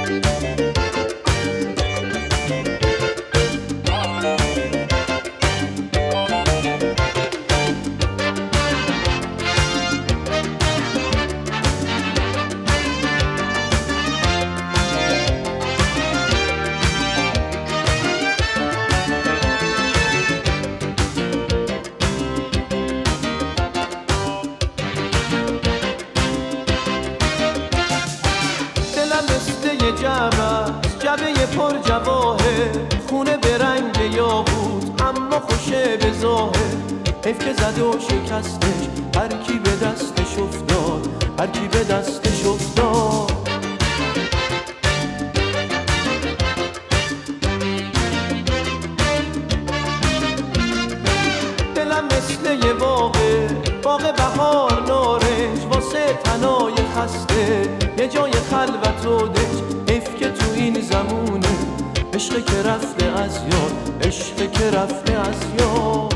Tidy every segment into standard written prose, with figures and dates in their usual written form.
جعبه پر جواهر، خونه به رنگ یاقوت اما خوشه به ظاهر. حیف که زد و شکستش، هر کی به دستش افتاد، هر کی به دستش افتاد. دلم مثل یه باغ بهار نارنج، واسه تنای خسته یه جای خلوت و دنج. حیف که تو این زمونه عشق که رفته از یاد، عشق که رفته از یاد.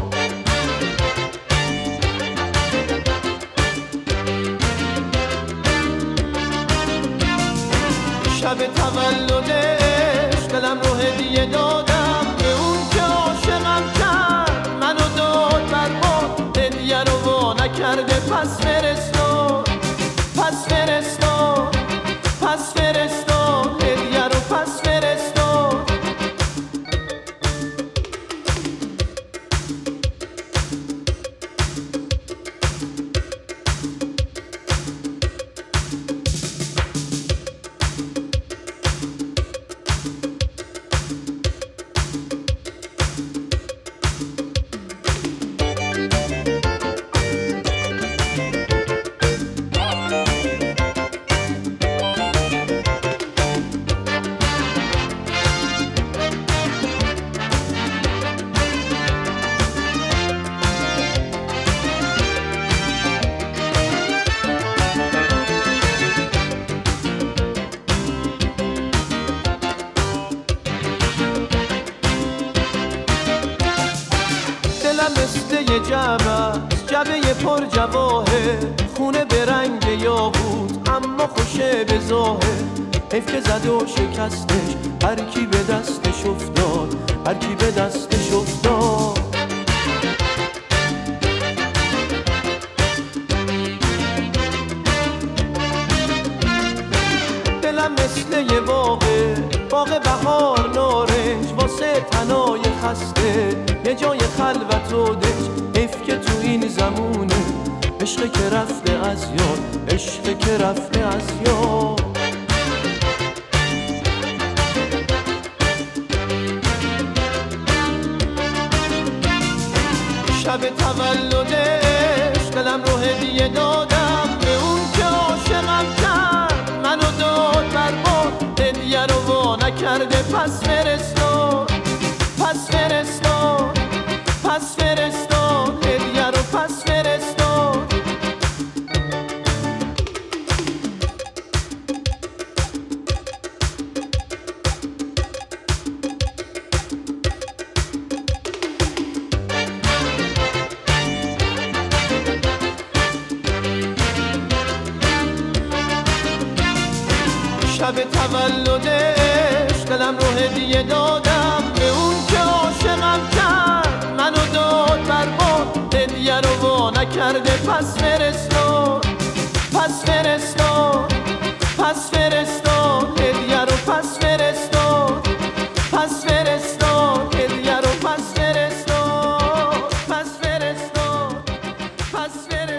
شب تولدش دلم رو هدیه دادم به اون که عاشقم کرد، منو داد برباد، هدیه رو وا نکرده. پس فرستاد، پس فرستاد، پس فرستاد، هدیه رو پس فرستاد. مثل یه جعبه پر جواهر، خونه به رنگ یاقوت اما خوشه به ظاهر. حیف که زد و شکستش، هر کی به دستش افتاد، هر کی به دستش افتاد. دلم مثل یه باغ بهار نارنج، واسه تنای خسته یه جای خلوت و دنج. حیف که تو این زمونه عشق که رفته از یاد، عشق که رفته از یاد. شب تولدش دلم رو هدیه دادم به اون که عاشقم کرد، منو داد برباد، هدیه رو وا نکرده. پس فرستاد، پس فرستاد، پس فرستاد، هدیه رو پس فرستاد. شب تولدش دلم رو هدیه دادم به اون که عاشقم کرد، منو داد برباد، هدیه رو وا نکرده. پس فرستاد، پس فرستاد، پس فرستاد، هدیه رو پس فرستاد، پس فرستاد، هدیه رو پس فرستاد، پس فرستاد، پس فرستاد.